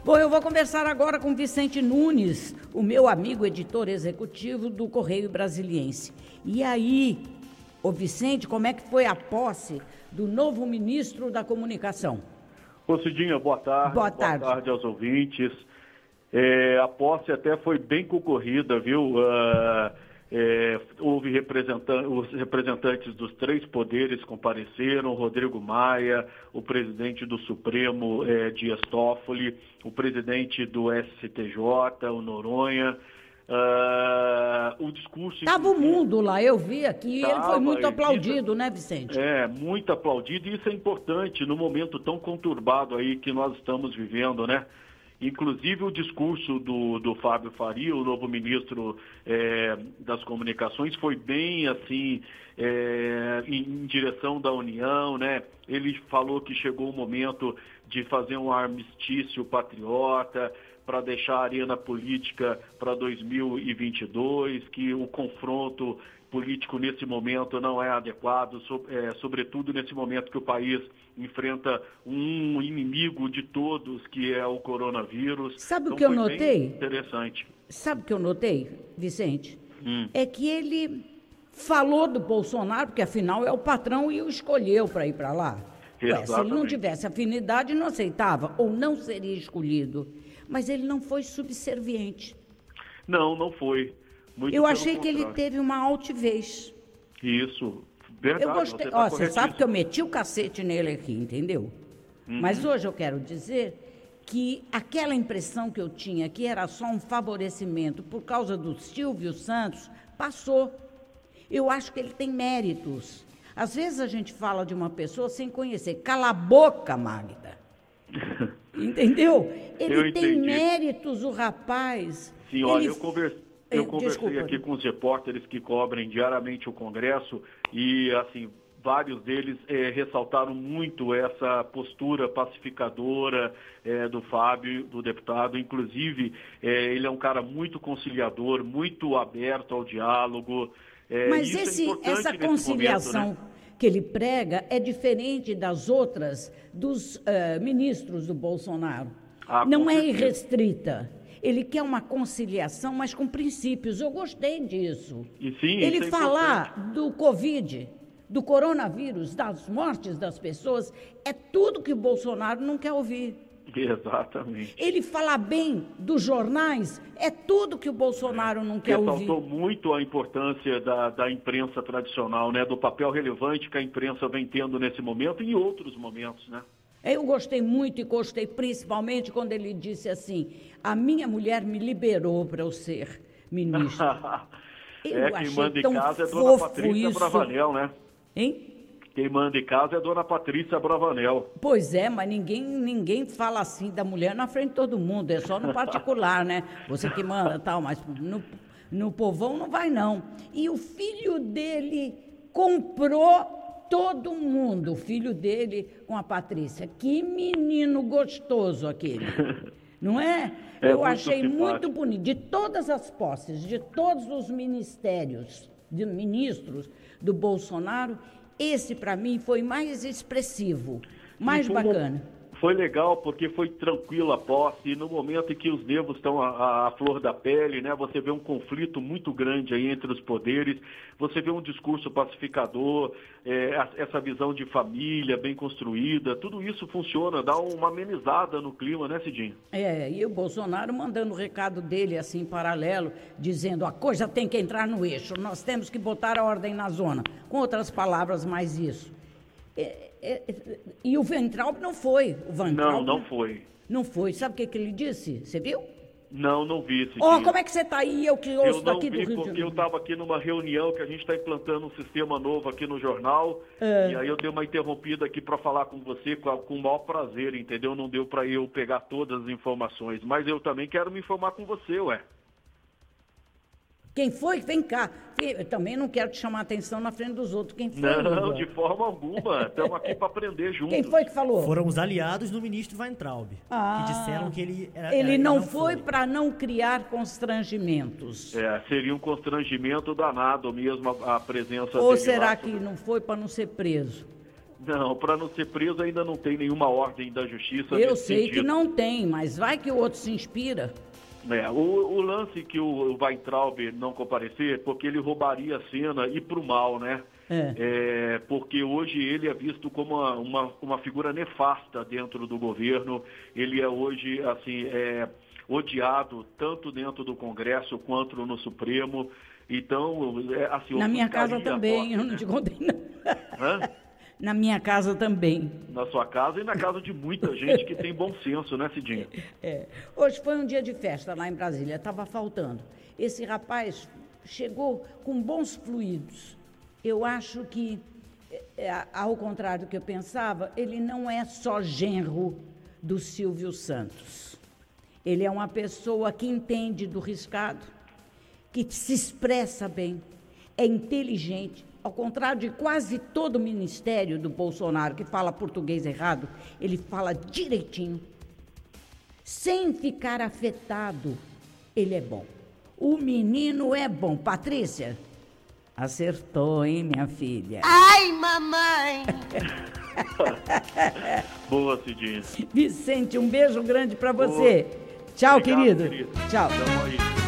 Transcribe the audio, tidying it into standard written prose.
Bom, eu vou conversar agora com Vicente Nunes, o meu amigo editor executivo do Correio Brasiliense. E aí, ô Vicente, como é que foi a posse do novo ministro da Comunicação? Ô Cidinha, boa tarde. Boa tarde. Boa tarde aos ouvintes. A posse até foi bem concorrida, viu? Houve os representantes dos 3 poderes compareceram, Rodrigo Maia, o presidente do Supremo, Dias Toffoli, o presidente do STJ, o Noronha. O discurso... Estava o mundo lá, eu vi aqui, ele foi muito aplaudido, né, Vicente? Muito aplaudido, e isso é importante no momento tão conturbado aí que nós estamos vivendo, né? Inclusive o discurso do Fábio Faria, o novo ministro das Comunicações, foi bem assim, em direção da União, né? Ele falou que chegou o momento de fazer um armistício patriota, para deixar a arena política para 2022, que o confronto político nesse momento não é adequado, sobretudo nesse momento que o país enfrenta um inimigo de todos, que é o coronavírus. Sabe o que eu notei? Interessante. Sabe o que eu notei, Vicente? É que ele falou do Bolsonaro, porque afinal é o patrão e o escolheu para ir para lá. Se ele não tivesse afinidade, não aceitava, ou não seria escolhido. Mas ele não foi subserviente. Não foi. Eu achei que ele teve uma altivez. Isso, verdade. Eu gostei. Você sabe que eu meti o cacete nele aqui, entendeu? Mas hoje eu quero dizer que aquela impressão que eu tinha, que era só um favorecimento por causa do Silvio Santos, passou. Eu acho que ele tem méritos. Às vezes a gente fala de uma pessoa sem conhecer. Cala a boca, Magda. Entendeu? Ele tem méritos, o rapaz. Sim, olha, eu conversei aqui com os repórteres que cobrem diariamente o Congresso e, assim, vários deles ressaltaram muito essa postura pacificadora do Fábio, do deputado. Inclusive, ele é um cara muito conciliador, muito aberto ao diálogo. Mas essa conciliação momento, né, que ele prega é diferente das outras, dos ministros do Bolsonaro. Não é irrestrita. Ele quer uma conciliação, mas com princípios. Eu gostei disso. E sim, ele isso é falar importante. do Covid, do coronavírus, das mortes das pessoas, é tudo que o Bolsonaro não quer ouvir. Exatamente. Ele falar bem dos jornais, é tudo que o Bolsonaro não quer ouvir. Ressaltou muito a importância da imprensa tradicional, né? Do papel relevante que a imprensa vem tendo nesse momento e em outros momentos, né? Eu gostei muito e gostei principalmente quando ele disse assim, a minha mulher me liberou para eu ser ministro. Quem manda em casa é a dona Patrícia Bravanel, né? Hein? Quem manda em casa é a dona Patrícia Bravanel. Pois é, mas ninguém fala assim da mulher na frente de todo mundo, é só no particular, né? Você que manda tal, mas no povão não vai não. E o filho dele comprou todo mundo, o filho dele com a Patrícia. Que menino gostoso aquele, não é? Eu achei muito bonito. De todas as posses, de todos os ministérios, de ministros do Bolsonaro, esse, para mim, foi mais expressivo, mais bacana. Foi legal porque foi tranquila a posse, e no momento em que os nervos estão à flor da pele, né, você vê um conflito muito grande aí entre os poderes, você vê um discurso pacificador, essa visão de família bem construída, tudo isso funciona, dá uma amenizada no clima, né, Cidinho? E o Bolsonaro mandando o recado dele assim, em paralelo, dizendo a coisa tem que entrar no eixo, nós temos que botar a ordem na zona. Com outras palavras, mais isso. E o Weintraub não foi. Não foi. Não foi. Sabe o que ele disse? Você viu? Não vi esse dia. Como é que você está aí? Eu que ouço daqui do Rio de Janeiro. Porque eu estava aqui numa reunião que a gente está implantando um sistema novo aqui no jornal. E aí eu dei uma interrompida aqui para falar com você com o maior prazer, entendeu? Não deu para eu pegar todas as informações. Mas eu também quero me informar com você, ué. Quem foi? Vem cá. Eu também não quero te chamar a atenção na frente dos outros. Quem foi? Não, de forma alguma. Estamos aqui para aprender juntos. Quem foi que falou? Foram os aliados do ministro Weintraub, que disseram que ele não foi para não criar constrangimentos. Seria um constrangimento danado mesmo a presença dele. Ou será que não foi para não ser preso? Não, para não ser preso ainda não tem nenhuma ordem da justiça. Eu sei que não tem, mas vai que o outro se inspira. O lance que o Weintraub não comparecer, porque ele roubaria a cena e para o mal, né? Porque hoje ele é visto como uma figura nefasta dentro do governo. Ele é hoje, assim, odiado tanto dentro do Congresso quanto no Supremo. Então, assim... Na minha casa também, eu não te contei não. Na minha casa também. Na sua casa e na casa de muita gente que tem bom senso, né, Cidinha? Hoje foi um dia de festa lá em Brasília, estava faltando. Esse rapaz chegou com bons fluidos. Eu acho que, ao contrário do que eu pensava, ele não é só genro do Silvio Santos. Ele é uma pessoa que entende do riscado, que se expressa bem, é inteligente. Ao contrário de quase todo o ministério do Bolsonaro, que fala português errado, ele fala direitinho. Sem ficar afetado, ele é bom. O menino é bom. Patrícia, acertou, hein, minha filha? Ai, mamãe! Boa, Cidinha. Vicente, um beijo grande para você. Tchau, Obrigado, querido. querido. Tchau. Tamo aí.